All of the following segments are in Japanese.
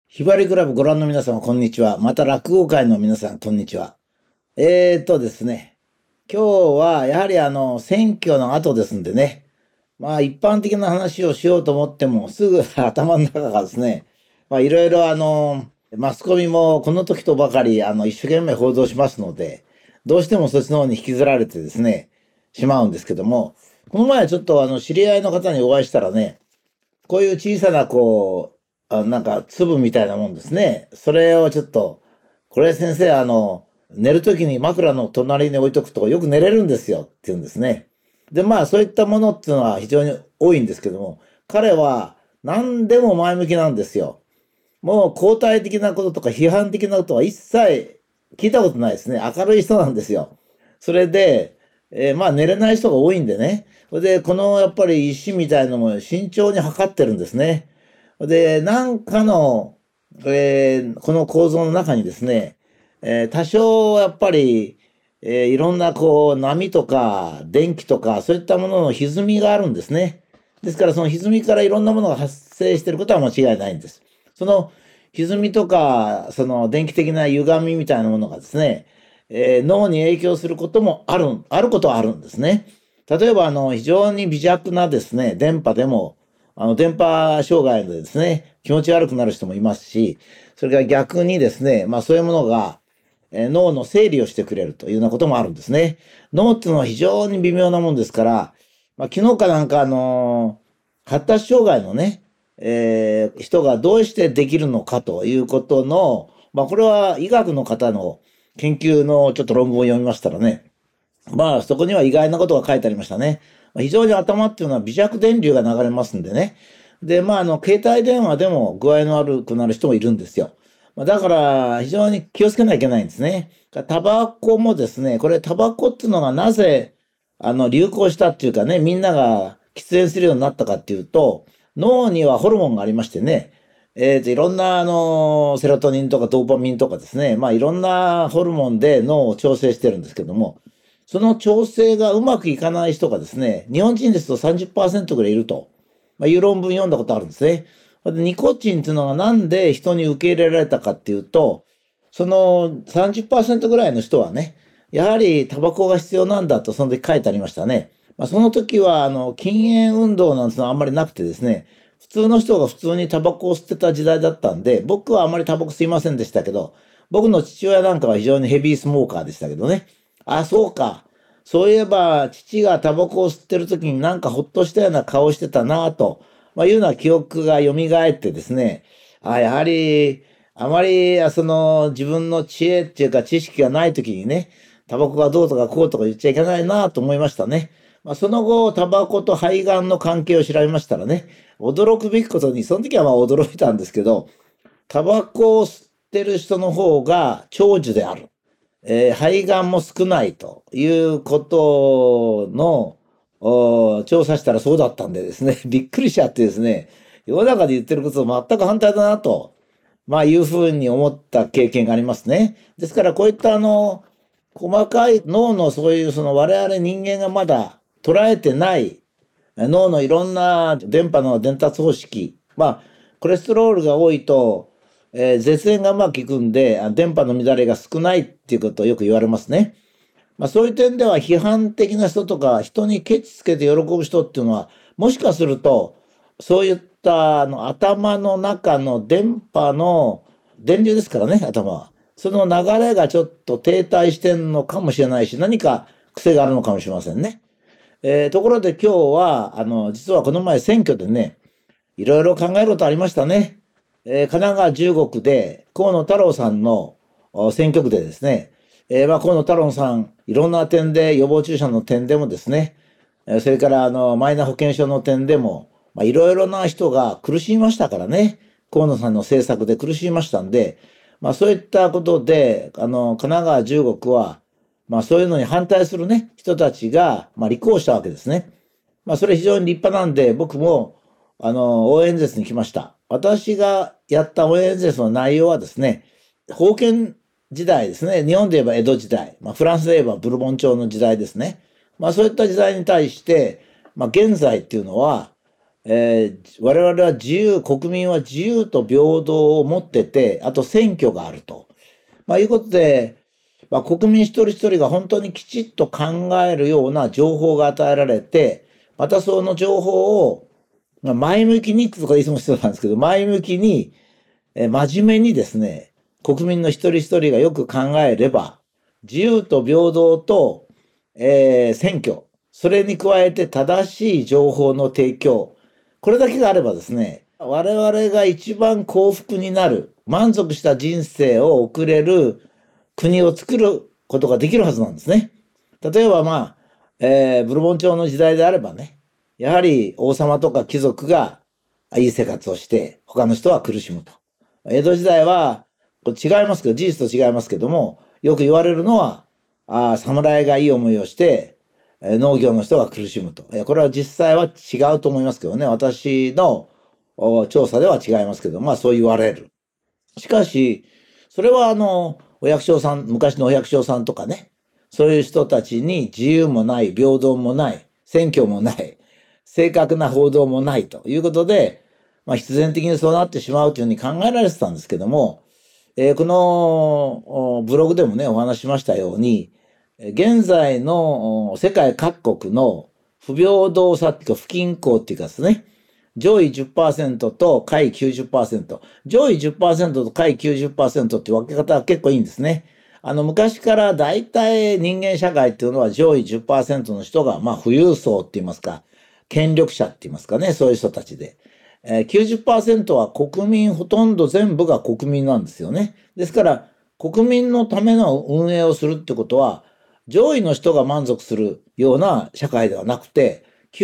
ひばりクラブご覧の皆様、こんにちは。また落語界の皆さん、こんにちは。ですね、今日はやはり選挙の後ですんでね、まあ一般的な話をしようと思っても、すぐ頭の中がですね、まあいろいろマスコミもこの時とばかり一生懸命報道しますので、どうしてもそっちの方に引きずられてですね、しまうんですけども、この前ちょっと知り合いの方にお会いしたらね、こういう小さななんか粒みたいなもんですね。それをちょっと、これ先生寝るときに枕の隣に置いとくとよく寝れるんですよって言うんですね。で、まあそういったものっていうのは非常に多いんですけども、彼は何でも前向きなんですよ。もう肯定的なこととか批判的なことは一切聞いたことないですね。明るい人なんですよ。それで、まあ寝れない人が多いんでね。それで、このやっぱり石みたいのも慎重に測ってるんですね。で、なんかの、この構造の中にですね、多少やっぱり、いろんな波とか電気とかそういったものの歪みがあるんですね。ですからその歪みからいろんなものが発生していることは間違いないんです。その歪みとか、その電気的な歪みみたいなものがですね、脳に影響することもあることはあるんですね。例えば、非常に微弱なですね、電波でも、電波障害でですね、気持ち悪くなる人もいますし、それから逆にですね、まあそういうものが、脳の整理をしてくれるというようなこともあるんですね。脳っていうのは非常に微妙なもんですから、まあ、昨日かなんか発達障害のね、人がどうしてできるのかということの、まあこれは医学の方の研究のちょっと論文を読みましたらね、まあそこには意外なことが書いてありましたね。非常に頭っていうのは微弱電流が流れますんでね。で、まあ携帯電話でも具合の悪くなる人もいるんですよ。だから非常に気をつけなきゃいけないんですね。タバコもですね、これタバコっていうのがなぜ流行したっていうかね、みんなが喫煙するようになったかっていうと、脳にはホルモンがありましてね、いろんなセロトニンとかドーパミンとかですね、まあいろんなホルモンで脳を調整してるんですけども、その調整がうまくいかない人がですね、日本人ですと30%ぐらいいると、まあ、いう論文読んだことあるんですね。ニコチンっていうのがなんで人に受け入れられたかっていうと、その30%ぐらいの人はね、やはりタバコが必要なんだとその時書いてありましたね。まあ、その時は禁煙運動なんてのはあんまりなくてですね、普通の人が普通にタバコを吸ってた時代だったんで、僕はあまりタバコ吸いませんでしたけど、僕の父親なんかは非常にヘビースモーカーでしたけどね。あ、そうか。そういえば、父がタバコを吸ってる時になんかほっとしたような顔してたなぁと、まあ、いうような記憶が蘇ってですね、あ、やはり、あまり、自分の知恵っていうか知識がない時にね、タバコがどうとかこうとか言っちゃいけないなと思いましたね。まあ、その後、タバコと肺がんの関係を調べましたらね、驚くべきことに、その時はまあ驚いたんですけど、タバコを吸ってる人の方が長寿である。肺がんも少ないということの調査したらそうだったんでですね、びっくりしちゃってですね、世の中で言ってることと全く反対だなと、まあいうふうに思った経験がありますね。ですからこういった細かい脳のそういうその我々人間がまだ捉えてない脳のいろんな電波の伝達方式、まあコレステロールが多いと絶縁がうまくいくんで、電波の乱れが少ないっていうことをよく言われますね。まあそういう点では批判的な人とか、人にケチつけて喜ぶ人っていうのは、もしかすると、そういった頭の中の電波の電流ですからね、頭は。その流れがちょっと停滞してんのかもしれないし、何か癖があるのかもしれませんね。ところで今日は、実はこの前選挙でね、いろいろ考えることありましたね。神奈川15区で河野太郎さんの選挙区でですね、まあ河野太郎さん、いろんな点で予防注射の点でもですね、それからマイナ保険証の点でも、まあ、いろいろな人が苦しみましたからね、河野さんの政策で苦しみましたんで、まあそういったことで、神奈川15区は、まあそういうのに反対するね、人たちが、まあ立候補したわけですね。まあそれ非常に立派なんで、僕も応援演説に来ました。私がやった応援演説の内容はですね、封建時代ですね。日本で言えば江戸時代。まあ、フランスで言えばブルボン朝の時代ですね。まあ、そういった時代に対して、まあ、現在っていうのは、 我々は国民は自由と平等を持ってて、あと選挙があると。いうことで、国民一人一人が本当にきちっと考えるような情報が与えられて、またその情報を、前向きにとかいつもしてたんですけど、前向きに、真面目にですね、国民の一人一人がよく考えれば、自由と平等と、選挙、それに加えて正しい情報の提供、これだけがあればですね、我々が一番幸福になる、満足した人生を送れる国を作ることができるはずなんですね。例えばブルボン朝の時代であればね、やはり王様とか貴族がいい生活をして、他の人は苦しむと。江戸時代は、これ違いますけど、事実と違いますけども、よく言われるのは、侍がいい思いをして、農業の人が苦しむと。これは実際は違うと思いますけどね。私の調査では違いますけど、そう言われる。しかし、それはお百姓さん、昔のお百姓さんとかね、そういう人たちに自由もない、平等もない、選挙もない、正確な報道もないということで、必然的にそうなってしまうというふうに考えられてたんですけども、このブログでもね、お話ししましたように、現在の世界各国の不平等さっていうか不均衡っていうかですね、上位 10% と下位 90%。上位 10% と下位 90% っていう分け方は結構いいんですね。昔から大体人間社会っていうのは上位 10% の人が、富裕層って言いますか、権力者って言いますかね、そういう人たちで。90% は国民ほとんど全部が国民なんですよね。ですから国民のための運営をするってことは上位の人が満足するような社会ではなくて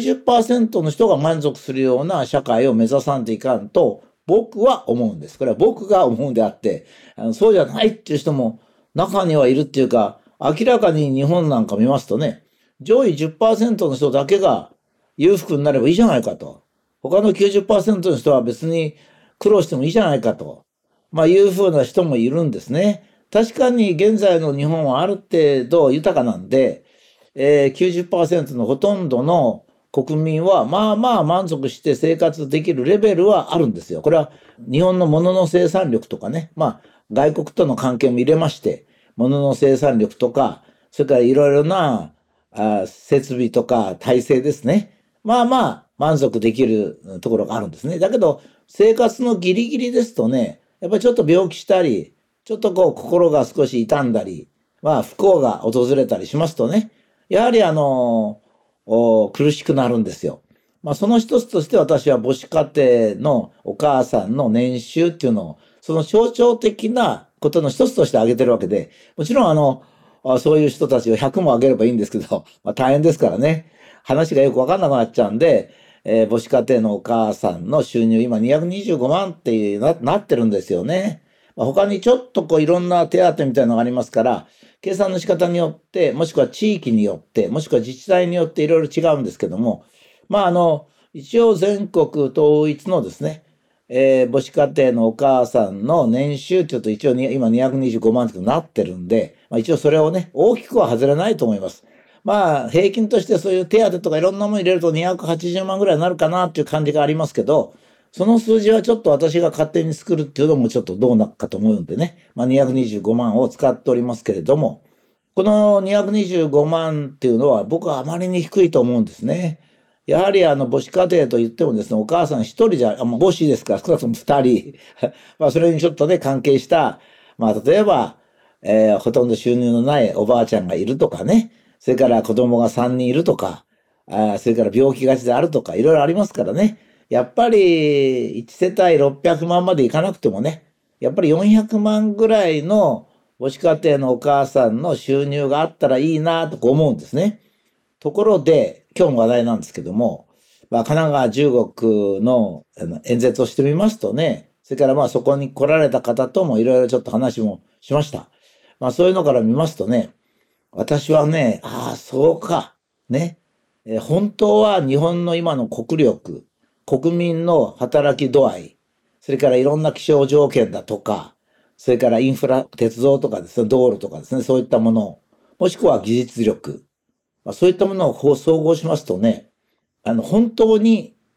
90% の人が満足するような社会を目指さんといかんと僕は思うんです。これは僕が思うんであってそうじゃないっていう人も中にはいるっていうか明らかに日本なんか見ますとね上位 10% の人だけが裕福になればいいじゃないかと。他の 90% の人は別に苦労してもいいじゃないかと、いうふうな人もいるんですね。確かに現在の日本はある程度豊かなんで、90% のほとんどの国民は満足して生活できるレベルはあるんですよ。これは日本の物の生産力とかね、外国との関係も入れまして、物の生産力とか、それからいろいろな設備とか体制ですね。満足できるところがあるんですね。だけど、生活のギリギリですとね、やっぱりちょっと病気したり、ちょっと心が少し痛んだり、不幸が訪れたりしますとね、やはり苦しくなるんですよ。その一つとして私は母子家庭のお母さんの年収っていうのを、その象徴的なことの一つとして挙げてるわけで、もちろんそういう人たちを100も挙げればいいんですけど、大変ですからね。話がよくわかんなくなっちゃうんで、母子家庭のお母さんの収入、今225万ってなってるんですよね。他にちょっといろんな手当みたいなのがありますから、計算の仕方によって、もしくは地域によって、もしくは自治体によっていろいろ違うんですけども、一応全国統一のですね、母子家庭のお母さんの年収っていうと一応今225万ってなってるんで、一応それをね、大きくは外れないと思います。平均としてそういう手当とかいろんなもの入れると280万ぐらいになるかなっていう感じがありますけど、その数字はちょっと私が勝手に作るっていうのもちょっとどうなっかと思うんでね、225万を使っておりますけれども、この225万っていうのは僕はあまりに低いと思うんですね。やはり母子家庭と言ってもですね、お母さん一人じゃ、母子ですから少なくとも二人、それにちょっとね、関係した、例えば、ほとんど収入のないおばあちゃんがいるとかね、それから子供が3人いるとか、それから病気がちであるとか、いろいろありますからね。やっぱり、1世帯600万までいかなくてもね、やっぱり400万ぐらいの母子家庭のお母さんの収入があったらいいなと思うんですね。ところで、今日の話題なんですけども、神奈川15区の演説をしてみますとね、それからそこに来られた方ともいろいろちょっと話もしました。そういうのから見ますとね、私はね、そうか。ね。本当は日本の今の国力、国民の働き度合い、それからいろんな気象条件だとか、それからインフラ、鉄道とかですね、道路とかですね、そういったもの、もしくは技術力、そういったものを総合しますとね、本当に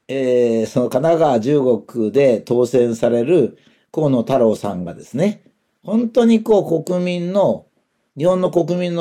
その神奈川15区で当選される河野太郎さんがですね、本当に日本の国民の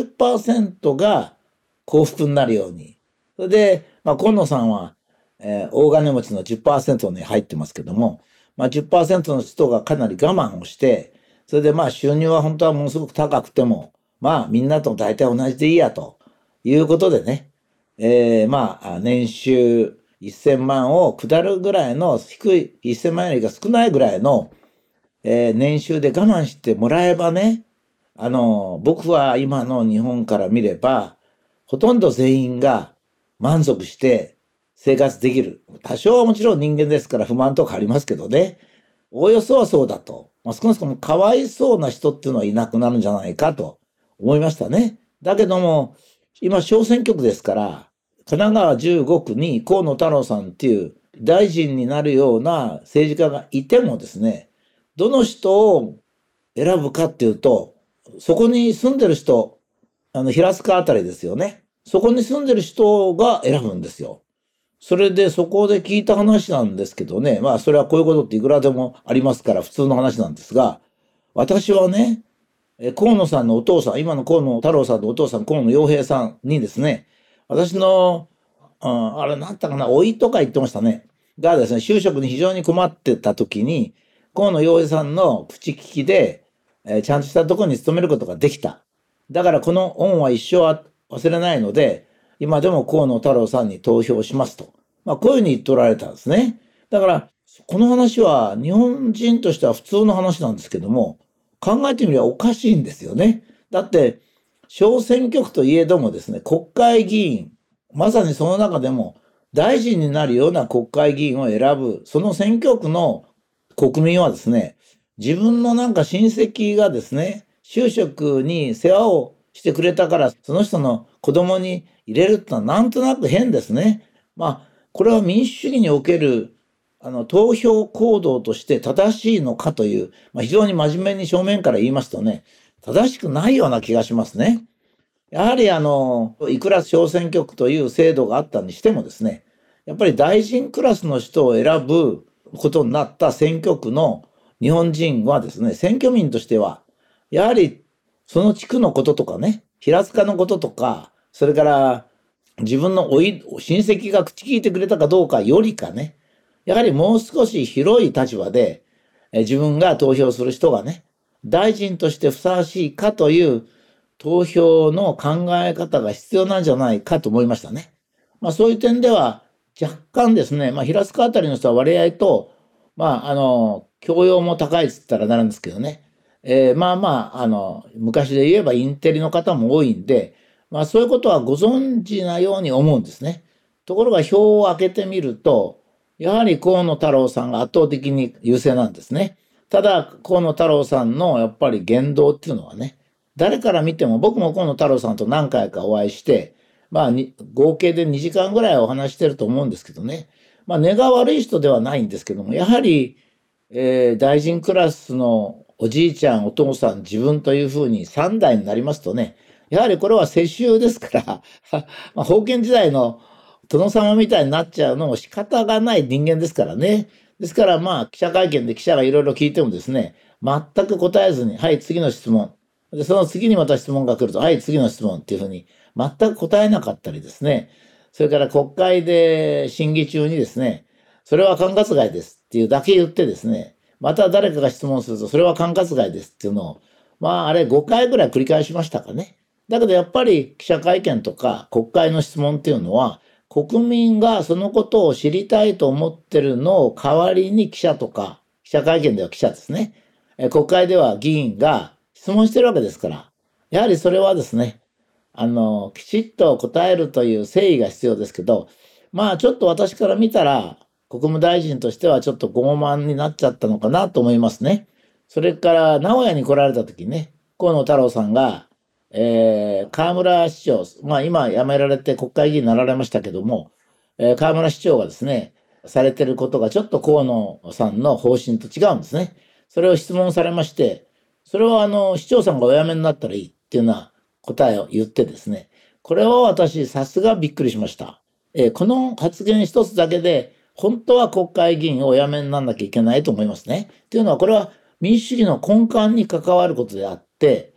90%が幸福になるように。それで、河野さんは、大金持ちの10%に入ってますけども、10%の人がかなり我慢をして、それで収入は本当はものすごく高くても、みんなと大体同じでいいやということでね、年収1000万を下るぐらいの低い、1000万よりが少ないぐらいの、年収で我慢してもらえばね、僕は今の日本から見れば、ほとんど全員が満足して生活できる。多少はもちろん人間ですから不満とかありますけどね、おおよそはそうだと。少なくともかわいそうな人っていうのはいなくなるんじゃないかと思いましたね。だけども、今小選挙区ですから、神奈川15区に河野太郎さんっていう大臣になるような政治家がいてもですね、どの人を選ぶかっていうと、そこに住んでる人、平塚あたりですよね。そこに住んでる人が選ぶんですよ。それでそこで聞いた話なんですけどね、それはこういうことっていくらでもありますから普通の話なんですが、私はね、河野さんのお父さん、今の河野太郎さんのお父さん、河野洋平さんにですね、私の、あれなんだったかな、老いとか言ってましたね。がですね、就職に非常に困ってた時に、河野洋平さんの口利きで、ちゃんとしたところに勤めることができた。だからこの恩は一生忘れないので、今でも河野太郎さんに投票しますと。こういうふうに言っておられたんですね。だから、この話は日本人としては普通の話なんですけども、考えてみればおかしいんですよね。だって、小選挙区といえどもですね、国会議員、まさにその中でも大臣になるような国会議員を選ぶ、その選挙区の国民はですね、自分の親戚がですね、就職に世話をしてくれたから、その人の子供に入れるってのはなんとなく変ですね。これは民主主義における投票行動として正しいのかという、非常に真面目に正面から言いますとね、正しくないような気がしますね。やはりいくら小選挙区という制度があったにしてもですね、やっぱり大臣クラスの人を選ぶことになった選挙区の日本人はですね、選挙民としては、やはりその地区のこととかね、平塚のこととか、それから自分の親戚が口聞いてくれたかどうかよりかね、やはりもう少し広い立場で、自分が投票する人がね、大臣としてふさわしいかという投票の考え方が必要なんじゃないかと思いましたね。そういう点では若干ですね、平塚あたりの人は割合と、教養も高いっつったらなるんですけどね、昔で言えばインテリの方も多いんで、そういうことはご存知なように思うんですね。ところが票を開けてみると、やはり河野太郎さんが圧倒的に優勢なんですね。ただ、河野太郎さんのやっぱり言動っていうのはね、誰から見ても、僕も河野太郎さんと何回かお会いして、合計で2時間ぐらいお話してると思うんですけどね。根が悪い人ではないんですけども、やはり、大臣クラスのおじいちゃん、お父さん、自分というふうに3代になりますとね、やはりこれは世襲ですから封建時代の殿様みたいになっちゃうのも仕方がない人間ですからね。ですから記者会見で記者がいろいろ聞いてもですね、全く答えずに、はい、次の質問。で、その次にまた質問が来ると、はい、次の質問っていうふうに、全く答えなかったりですね。それから国会で審議中にですね、それは管轄外ですっていうだけ言ってですね、また誰かが質問すると、それは管轄外ですっていうのを、あれ5回ぐらい繰り返しましたかね。だけどやっぱり記者会見とか国会の質問っていうのは、国民がそのことを知りたいと思ってるのを代わりに記者とか、記者会見では記者ですね。国会では議員が質問してるわけですから、やはりそれはですね、きちっと答えるという誠意が必要ですけど、ちょっと私から見たら、国務大臣としてはちょっと傲慢になっちゃったのかなと思いますね。それから、名古屋に来られた時ね、河野太郎さんが、河村市長、今辞められて国会議員になられましたけども、河村市長がですね、されてることがちょっと河野さんの方針と違うんですね。それを質問されまして、それは市長さんがお辞めになったらいいっていうような答えを言ってですね、これは私さすがびっくりしました。 この発言一つだけで、本当は国会議員をお辞めにならなきゃいけないと思いますね。というのは、これは民主主義の根幹に関わることであって、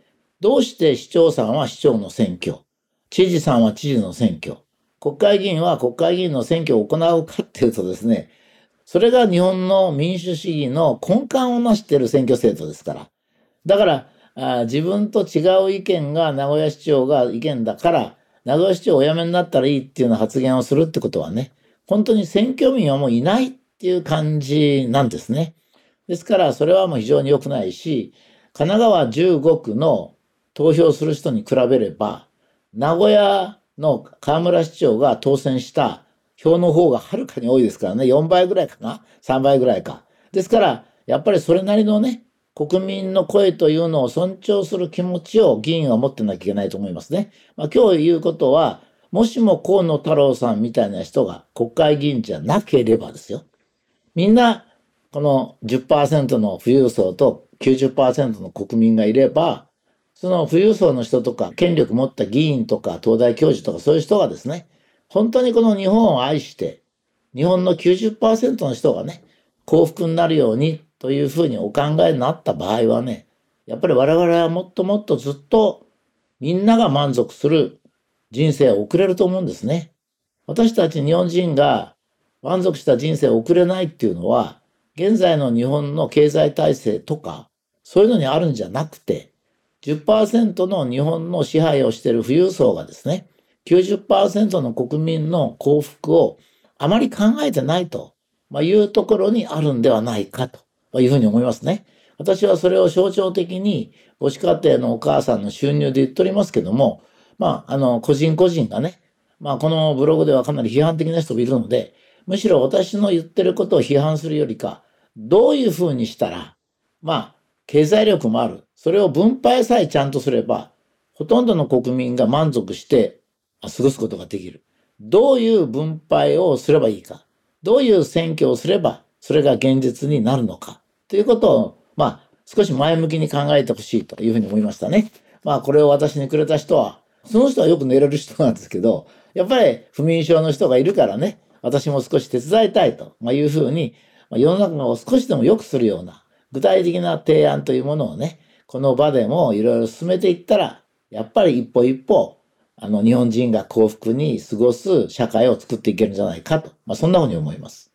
どうして市長さんは市長の選挙、知事さんは知事の選挙、国会議員は国会議員の選挙を行うかっていうとですね、それが日本の民主主義の根幹を成している選挙制度ですから。だから自分と違う意見が名古屋市長が意見だから、名古屋市長お辞めになったらいいっていうような発言をするってことはね、本当に選挙民はもういないっていう感じなんですね。ですからそれはもう非常に良くないし、神奈川15区の投票する人に比べれば、名古屋の河村市長が当選した票の方がはるかに多いですからね、4倍ぐらいかな、3倍ぐらいか。ですから、やっぱりそれなりのね、国民の声というのを尊重する気持ちを議員は持ってなきゃいけないと思いますね。今日言うことは、もしも河野太郎さんみたいな人が国会議員じゃなければですよ。みんな、この 10% の富裕層と 90% の国民がいれば、その富裕層の人とか、権力持った議員とか、東大教授とか、そういう人がですね、本当にこの日本を愛して、日本の 90% の人がね、幸福になるようにというふうにお考えになった場合はね、やっぱり我々はもっともっとずっとみんなが満足する人生を送れると思うんですね。私たち日本人が満足した人生を送れないっていうのは、現在の日本の経済体制とか、そういうのにあるんじゃなくて、10% の日本の支配をしている富裕層がですね、90% の国民の幸福をあまり考えてないというところにあるんではないかというふうに思いますね。私はそれを象徴的に母子家庭のお母さんの収入で言っておりますけども、個人個人がね、このブログではかなり批判的な人もいるので、むしろ私の言ってることを批判するよりか、どういうふうにしたら、経済力もある。それを分配さえちゃんとすれば、ほとんどの国民が満足して過ごすことができる。どういう分配をすればいいか。どういう選挙をすれば、それが現実になるのか。ということを、少し前向きに考えてほしいというふうに思いましたね。これを私にくれた人は、その人はよく寝れる人なんですけど、やっぱり不眠症の人がいるからね、私も少し手伝いたいというふうに、世の中を少しでも良くするような具体的な提案というものをね、この場でもいろいろ進めていったら、やっぱり一歩一歩、日本人が幸福に過ごす社会を作っていけるんじゃないかと、そんなふうに思います。